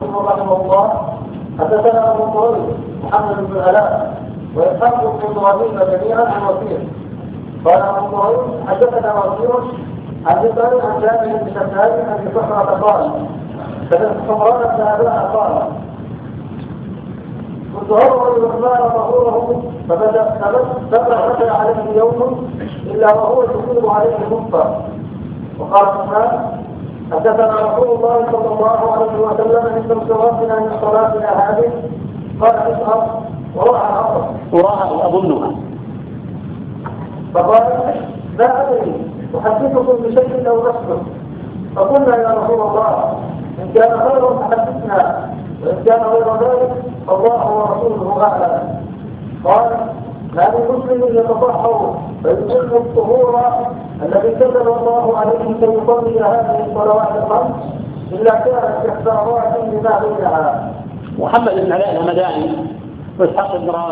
مسلم رحمه الله حدثنا ابو طريق محمد بن علاء واسحاق بن ابراهيم جميعا عن وكيع قال ابو طريق حدثنا وكيع عن جبل عن جابر بن شداد عن ابي بكر قال سمعت حمران بن اباء قال كنت أرى الرحمن ظهوره فبدأ عليه يوم إلا وهو يصيب عليه مصفى. وقال سبحانه حدثنا رسول الله صلى الله عليه وسلم عند انصرافنا من صلاتنا هذه قال اسهر وراها العصر وراها أظنها فقال لا أدري أحدثكم بشيء لو نسكت فقلنا يا رسول الله إن كان خيرا فحدثنا وإن كان غير ذلك فالله ورسوله أعلم. قال ما من مسلم يتطهر فيتم الطهور الذي كتب الله عليه كي يصلي هذه الصلوات الخمس إلا كانت كفارات لما بينها. محمد بن علاء الهمداني واسحاق بن